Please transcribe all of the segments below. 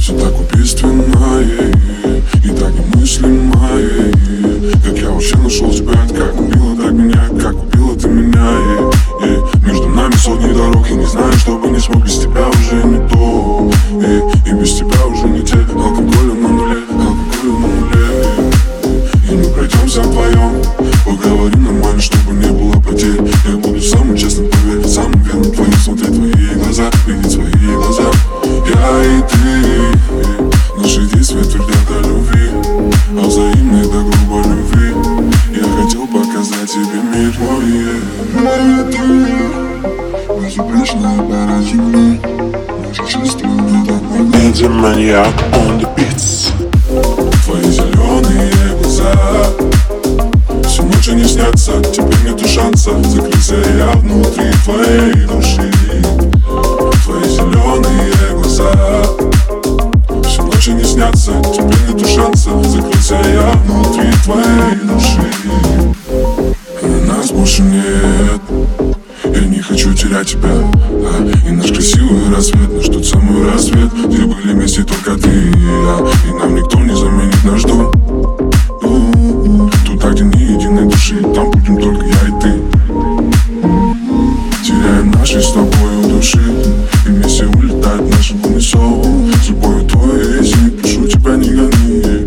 Все так убийственно, и так немыслимо, как я вообще нашел тебя, как убила так меня, как убила ты меня, Между нами сотни дорог, я не знаю, что бы не смог, без тебя уже не то, и без тебя уже не те. Алкоголя на нуле, алкоголя на нуле, и мы пройдемся вдвоем. Поговорим нормально, чтобы не было потерь. Я буду самым честным, поверь, самым верным твоим. Смотреть твои глаза, видеть твои глаза. Я и ты, наши действия твердят о любви, о взаимной до грубой любви. Я хотел показать тебе мир мой. Я и ты, безупречная пара земли. Наши чувства не так могли. Эдди Maniac on the beats. Твои зеленые глаза всю ночь не снятся, теперь нету шанса закрыться я внутри твоей души. Твои зеленые глаза всю ночь не снятся, теперь нету шанса закрыться я внутри твоей души. Нас больше нет, я не хочу терять тебя, и наш красивый рассвет, наш тот самый рассвет, где были вместе только ты и я, и нам никто не заменит наш дом. Туда, где ни единой души, там будем только я и ты. Теряем наши с тобой души, и вместе улетает наши в унисон. С любовью твоей, если не пишу, тебя не гони.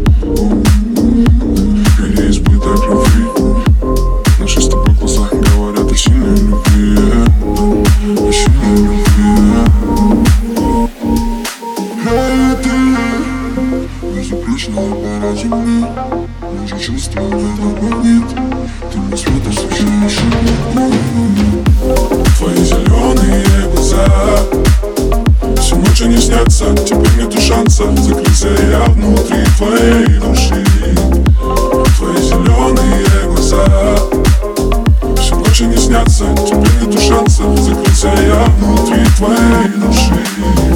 Переизбыток любви. Наши с тобой глаза говорят о сильной любви, о сильной любви. Я и ты, безупречная пара земли. Наши чувства в этот магнит, ты мне свет освещаешь. Твои зеленые глаза всю ночь не снятся, теперь нету шанса закрыться я внутри твоей души. Твои зеленые глаза всю ночь не снятся, теперь нету шанса закрыться я внутри твоей души.